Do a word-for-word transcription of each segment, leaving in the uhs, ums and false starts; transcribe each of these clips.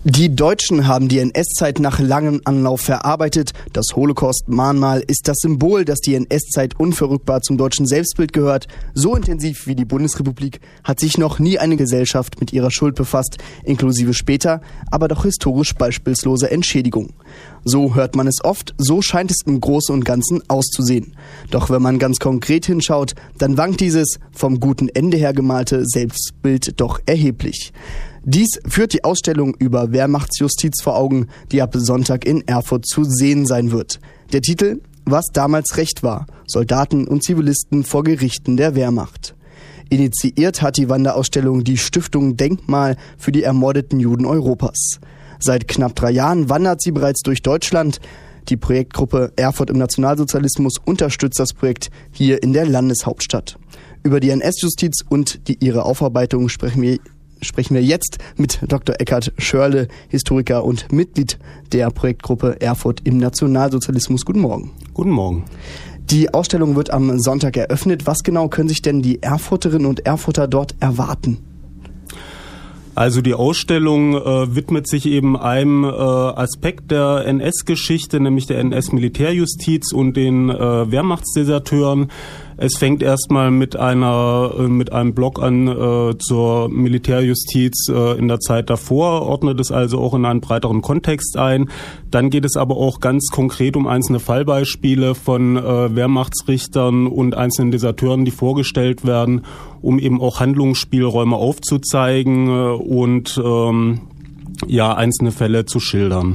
Die Deutschen haben die N S-Zeit nach langem Anlauf verarbeitet. Das Holocaust-Mahnmal ist das Symbol, dass die N S-Zeit unverrückbar zum deutschen Selbstbild gehört. So intensiv wie die Bundesrepublik hat sich noch nie eine Gesellschaft mit ihrer Schuld befasst, inklusive später, aber doch historisch beispielslose Entschädigung. So hört man es oft, so scheint es im Großen und Ganzen auszusehen. Doch wenn man ganz konkret hinschaut, dann wankt dieses vom guten Ende her gemalte Selbstbild doch erheblich. Dies führt die Ausstellung über Wehrmachtsjustiz vor Augen, die ab Sonntag in Erfurt zu sehen sein wird. Der Titel: Was damals Recht war, Soldaten und Zivilisten vor Gerichten der Wehrmacht. Initiiert hat die Wanderausstellung die Stiftung Denkmal für die ermordeten Juden Europas. Seit knapp drei Jahren wandert sie bereits durch Deutschland. Die Projektgruppe Erfurt im Nationalsozialismus unterstützt das Projekt hier in der Landeshauptstadt. Über die N S-Justiz und die, ihre Aufarbeitung sprechen wir sprechen wir jetzt mit Doktor Eckhard Schörle, Historiker und Mitglied der Projektgruppe Erfurt im Nationalsozialismus. Guten Morgen. Guten Morgen. Die Ausstellung wird am Sonntag eröffnet. Was genau können sich denn die Erfurterinnen und Erfurter dort erwarten? Also die Ausstellung äh, widmet sich eben einem äh, Aspekt der N S-Geschichte, nämlich der N S-Militärjustiz und den äh, Wehrmachtsdeserteuren. Es fängt erstmal mit einer äh, mit einem Blog an äh, zur Militärjustiz äh, in der Zeit davor, ordnet es also auch in einen breiteren Kontext ein. Dann geht es aber auch ganz konkret um einzelne Fallbeispiele von äh, Wehrmachtsrichtern und einzelnen Deserteuren, die vorgestellt werden, um eben auch Handlungsspielräume aufzuzeigen äh, und ähm, ja einzelne Fälle zu schildern.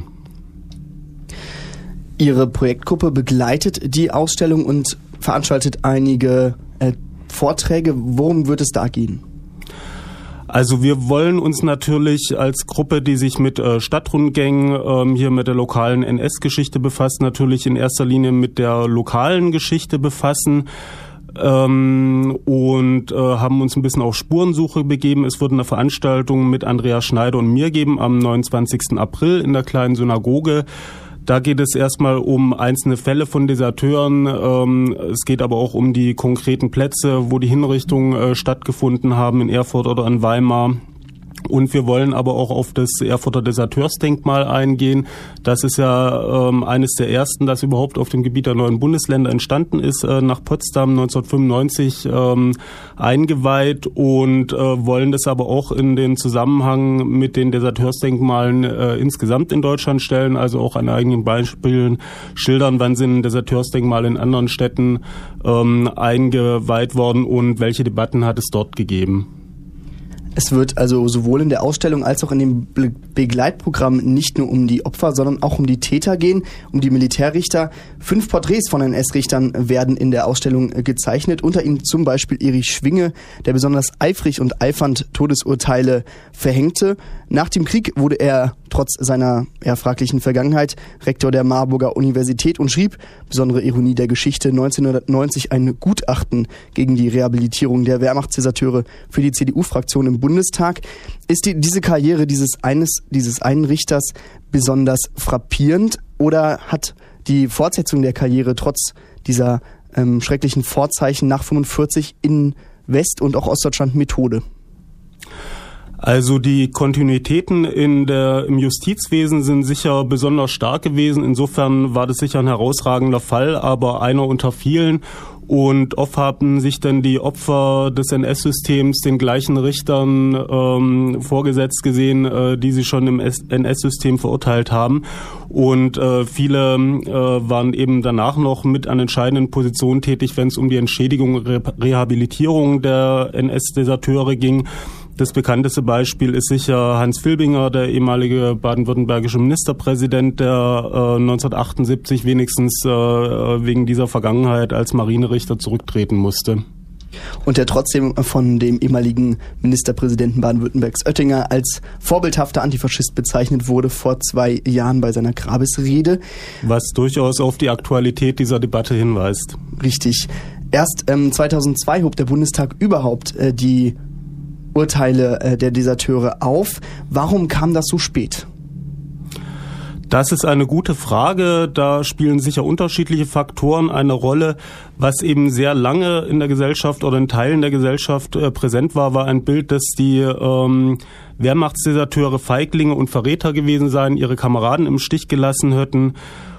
Ihre Projektgruppe begleitet die Ausstellung und veranstaltet einige äh, Vorträge. Worum wird es da gehen? Also wir wollen uns natürlich als Gruppe, die sich mit äh, Stadtrundgängen ähm, hier mit der lokalen N S-Geschichte befasst, natürlich in erster Linie mit der lokalen Geschichte befassen. Ähm, und äh, haben uns ein bisschen auf Spurensuche begeben. Es wird eine Veranstaltung mit Andreas Schneider und mir geben am neunundzwanzigsten April in der kleinen Synagoge. Da geht es erstmal um einzelne Fälle von Deserteuren. Ähm, es geht aber auch um die konkreten Plätze, wo die Hinrichtungen äh, stattgefunden haben in Erfurt oder in Weimar. Und wir wollen aber auch auf das Erfurter Deserteursdenkmal eingehen. Das ist ja ähm, eines der ersten, das überhaupt auf dem Gebiet der neuen Bundesländer entstanden ist, äh, nach Potsdam neunzehnhundertfünfundneunzig ähm, eingeweiht und äh, wollen das aber auch in den Zusammenhang mit den Deserteursdenkmalen äh, insgesamt in Deutschland stellen, also auch an eigenen Beispielen schildern, wann sind Deserteursdenkmale in anderen Städten ähm, eingeweiht worden und welche Debatten hat es dort gegeben. Es wird also sowohl in der Ausstellung als auch in dem Be- Begleitprogramm nicht nur um die Opfer, sondern auch um die Täter gehen, um die Militärrichter. Fünf Porträts von N S-Richtern werden in der Ausstellung gezeichnet. Unter ihnen zum Beispiel Erich Schwinge, der besonders eifrig und eifernd Todesurteile verhängte. Nach dem Krieg wurde er trotz seiner eher fraglichen Vergangenheit Rektor der Marburger Universität und schrieb, besondere Ironie der Geschichte, neunzehnhundertneunzig ein Gutachten gegen die Rehabilitierung der Wehrmachtsdeserteure für die C D U-Fraktion im Bundestag. Ist die, diese Karriere dieses eines dieses einen Richters besonders frappierend oder hat die Fortsetzung der Karriere trotz dieser ähm, schrecklichen Vorzeichen nach fünfundvierzig in West- und auch Ostdeutschland Methode? Also die Kontinuitäten in der, im Justizwesen sind sicher besonders stark gewesen. Insofern war das sicher ein herausragender Fall, aber einer unter vielen. Und oft haben sich dann die Opfer des N S-Systems den gleichen Richtern ähm, vorgesetzt gesehen, äh, die sie schon im N S-System verurteilt haben. Und äh, viele äh, waren eben danach noch mit an entscheidenden Positionen tätig, wenn es um die Entschädigung und Re- Rehabilitierung der N S-Deserteure ging. Das bekannteste Beispiel ist sicher Hans Filbinger, der ehemalige baden-württembergische Ministerpräsident, der äh, neunzehnhundertachtundsiebzig wenigstens äh, wegen dieser Vergangenheit als Marinerichter zurücktreten musste. Und der trotzdem von dem ehemaligen Ministerpräsidenten Baden-Württembergs Oettinger als vorbildhafter Antifaschist bezeichnet wurde vor zwei Jahren bei seiner Grabesrede. Was durchaus auf die Aktualität dieser Debatte hinweist. Richtig. Erst ähm, zweitausendzwei hob der Bundestag überhaupt äh, die Urteile äh, der Deserteure auf. Warum kam das so spät? Das ist eine gute Frage. Da spielen sicher unterschiedliche Faktoren eine Rolle. Was eben sehr lange in der Gesellschaft oder in Teilen der Gesellschaft äh, präsent war, war ein Bild, dass die ähm, Wehrmachtsdeserteure Feiglinge und Verräter gewesen seien, ihre Kameraden im Stich gelassen hätten.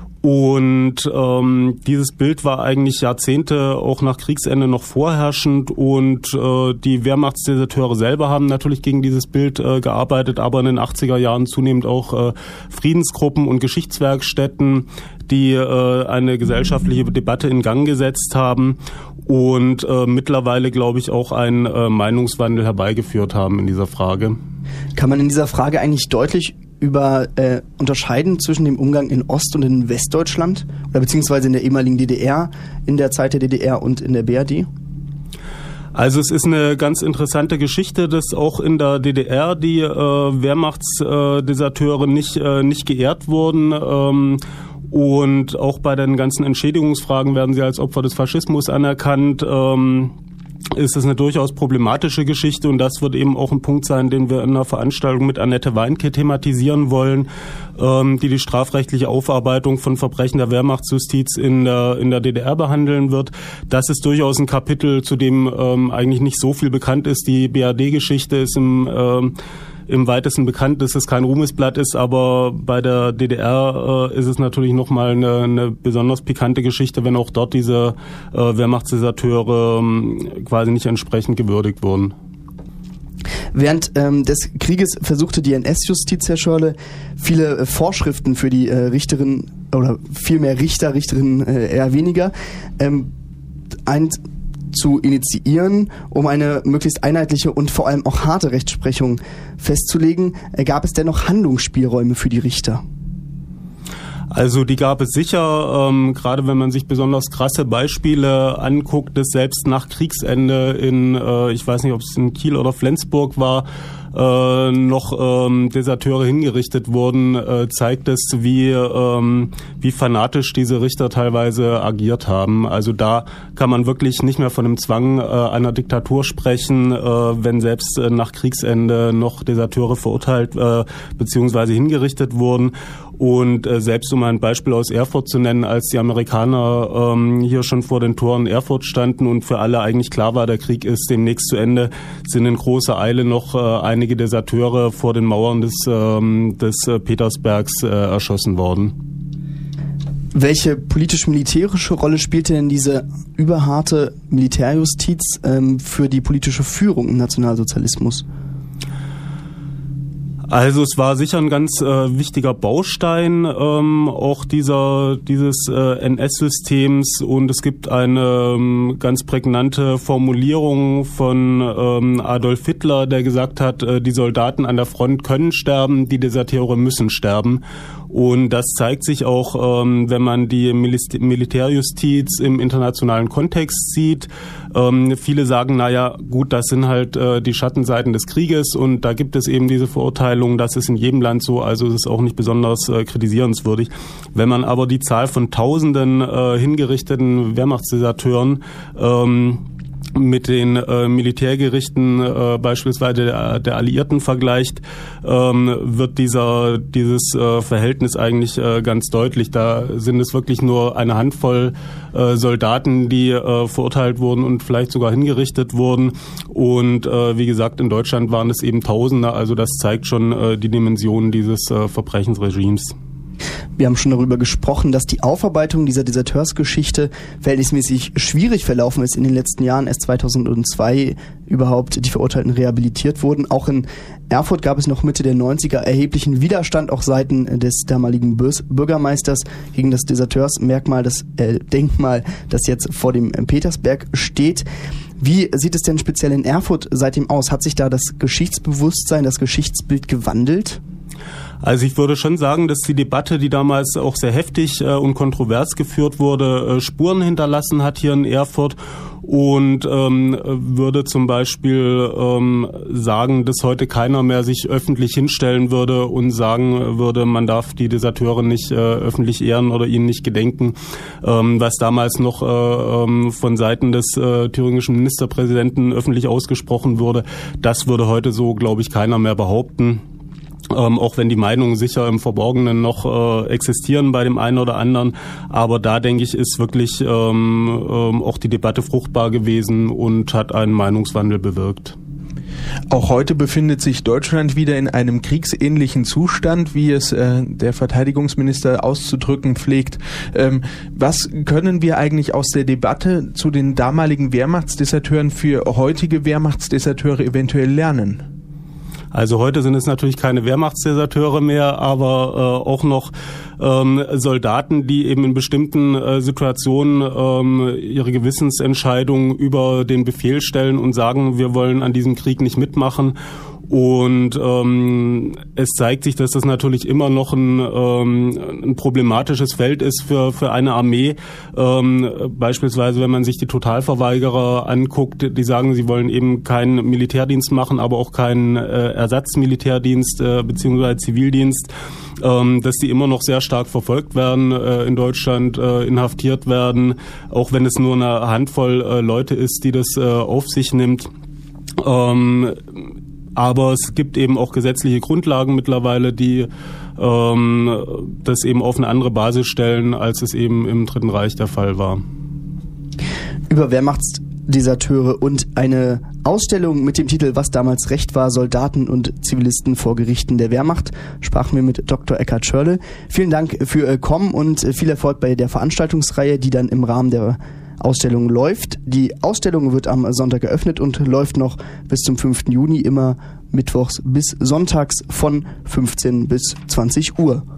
Und ähm, dieses Bild war eigentlich Jahrzehnte auch nach Kriegsende noch vorherrschend und äh, die Wehrmachtsdeserteure selber haben natürlich gegen dieses Bild äh, gearbeitet, aber in den achtziger Jahren zunehmend auch äh, Friedensgruppen und Geschichtswerkstätten, die äh, eine gesellschaftliche Debatte in Gang gesetzt haben und äh, mittlerweile, glaube ich, auch einen äh, Meinungswandel herbeigeführt haben in dieser Frage. Kann man in dieser Frage eigentlich deutlich über äh, unterscheiden zwischen dem Umgang in Ost- und in Westdeutschland oder beziehungsweise in der ehemaligen D D R, in der Zeit der D D R und in der B R D? Also es ist eine ganz interessante Geschichte, dass auch in der D D R die äh, Wehrmachtsdeserteure äh, nicht äh, nicht geehrt wurden. Ähm, und auch bei den ganzen Entschädigungsfragen werden sie als Opfer des Faschismus anerkannt. Ähm, ist es eine durchaus problematische Geschichte und das wird eben auch ein Punkt sein, den wir in einer Veranstaltung mit Annette Weinke thematisieren wollen, ähm, die die strafrechtliche Aufarbeitung von Verbrechen der Wehrmachtsjustiz in der, in der D D R behandeln wird. Das ist durchaus ein Kapitel, zu dem ähm, eigentlich nicht so viel bekannt ist. Die B R D-Geschichte ist im ähm, im weitesten bekannt, dass es kein Ruhmesblatt ist, aber bei der D D R äh, ist es natürlich nochmal eine, eine besonders pikante Geschichte, wenn auch dort diese äh, Wehrmachtsdeserteure äh, quasi nicht entsprechend gewürdigt wurden. Während ähm, des Krieges versuchte die N S-Justiz, Herr Schörle, viele äh, Vorschriften für die äh, Richterinnen oder vielmehr Richter, Richterinnen äh, eher weniger, ähm, ein zu initiieren, um eine möglichst einheitliche und vor allem auch harte Rechtsprechung festzulegen. Gab es dennoch Handlungsspielräume für die Richter? Also die gab es sicher, ähm, gerade wenn man sich besonders krasse Beispiele anguckt, dass selbst nach Kriegsende in, äh, ich weiß nicht, ob es in Kiel oder Flensburg war, äh, noch ähm, Deserteure hingerichtet wurden, äh, zeigt es, wie ähm, wie fanatisch diese Richter teilweise agiert haben. Also da kann man wirklich nicht mehr von dem Zwang äh, einer Diktatur sprechen, äh, wenn selbst äh, nach Kriegsende noch Deserteure verurteilt äh, bzw. hingerichtet wurden. Und äh, selbst um ein Beispiel aus Erfurt zu nennen, als die Amerikaner ähm, hier schon vor den Toren Erfurt standen und für alle eigentlich klar war, der Krieg ist demnächst zu Ende, sind in großer Eile noch äh, einige Deserteure vor den Mauern des, ähm, des äh, Petersbergs äh, erschossen worden. Welche politisch-militärische Rolle spielte denn diese überharte Militärjustiz ähm, für die politische Führung im Nationalsozialismus? Also es war sicher ein ganz äh, wichtiger Baustein ähm, auch dieser dieses äh, N S-Systems und es gibt eine ähm, ganz prägnante Formulierung von ähm, Adolf Hitler, der gesagt hat, äh, die Soldaten an der Front können sterben, die Deserteure müssen sterben. Und das zeigt sich auch, ähm, wenn man die Milist- Militärjustiz im internationalen Kontext sieht. Ähm, viele sagen, naja, gut, das sind halt äh, die Schattenseiten des Krieges und da gibt es eben diese Verurteilung, das ist in jedem Land so, also es ist auch nicht besonders äh, kritisierenswürdig. Wenn man aber die Zahl von tausenden äh, hingerichteten Wehrmachtsdeserteuren ähm, mit den äh, Militärgerichten äh, beispielsweise der, der Alliierten vergleicht, ähm, wird dieser dieses äh, Verhältnis eigentlich äh, ganz deutlich. Da sind es wirklich nur eine Handvoll äh, Soldaten, die äh, verurteilt wurden und vielleicht sogar hingerichtet wurden. Und äh, wie gesagt, in Deutschland waren es eben Tausende. Also das zeigt schon äh, die Dimensionen dieses äh, Verbrechensregimes. Wir haben schon darüber gesprochen, dass die Aufarbeitung dieser Deserteursgeschichte verhältnismäßig schwierig verlaufen ist in den letzten Jahren. Erst zweitausendzwei überhaupt die Verurteilten rehabilitiert wurden. Auch in Erfurt gab es noch Mitte der neunziger erheblichen Widerstand, auch seiten des damaligen Bürgermeisters gegen das Deserteursmerkmal, das äh, Denkmal, das jetzt vor dem Petersberg steht. Wie sieht es denn speziell in Erfurt seitdem aus? Hat sich da das Geschichtsbewusstsein, das Geschichtsbild gewandelt? Also ich würde schon sagen, dass die Debatte, die damals auch sehr heftig äh, und kontrovers geführt wurde, äh, Spuren hinterlassen hat hier in Erfurt und ähm, würde zum Beispiel ähm, sagen, dass heute keiner mehr sich öffentlich hinstellen würde und sagen würde, man darf die Deserteure nicht äh, öffentlich ehren oder ihnen nicht gedenken, ähm, was damals noch äh, ähm, von Seiten des äh, thüringischen Ministerpräsidenten öffentlich ausgesprochen wurde. Das würde heute so, glaube ich, keiner mehr behaupten. Ähm, auch wenn die Meinungen sicher im Verborgenen noch äh, existieren bei dem einen oder anderen. Aber da, denke ich, ist wirklich ähm, ähm, auch die Debatte fruchtbar gewesen und hat einen Meinungswandel bewirkt. Auch heute befindet sich Deutschland wieder in einem kriegsähnlichen Zustand, wie es äh, der Verteidigungsminister auszudrücken pflegt. Ähm, was können wir eigentlich aus der Debatte zu den damaligen Wehrmachtsdeserteuren für heutige Wehrmachtsdeserteure eventuell lernen? Also heute sind es natürlich keine Wehrmachtsdeserteure mehr, aber äh, auch noch ähm, Soldaten, die eben in bestimmten äh, Situationen ähm, ihre Gewissensentscheidung über den Befehl stellen und sagen, wir wollen an diesem Krieg nicht mitmachen. Und ähm, es zeigt sich, dass das natürlich immer noch ein, ähm, ein problematisches Feld ist für für eine Armee. Ähm, beispielsweise, wenn man sich die Totalverweigerer anguckt, die sagen, sie wollen eben keinen Militärdienst machen, aber auch keinen äh, Ersatzmilitärdienst äh, beziehungsweise Zivildienst, ähm, dass die immer noch sehr stark verfolgt werden äh, in Deutschland, äh, inhaftiert werden, auch wenn es nur eine Handvoll äh, Leute ist, die das äh, auf sich nimmt. Ähm, Aber es gibt eben auch gesetzliche Grundlagen mittlerweile, die ähm, das eben auf eine andere Basis stellen, als es eben im Dritten Reich der Fall war. Über Wehrmachtsdeserteure und eine Ausstellung mit dem Titel Was damals Recht war, Soldaten und Zivilisten vor Gerichten der Wehrmacht sprachen wir mit Doktor Eckhard Schörle. Vielen Dank für Ihr Kommen und viel Erfolg bei der Veranstaltungsreihe, die dann im Rahmen der Ausstellung läuft. Die Ausstellung wird am Sonntag eröffnet und läuft noch bis zum fünften Juni, immer mittwochs bis sonntags von fünfzehn bis zwanzig Uhr.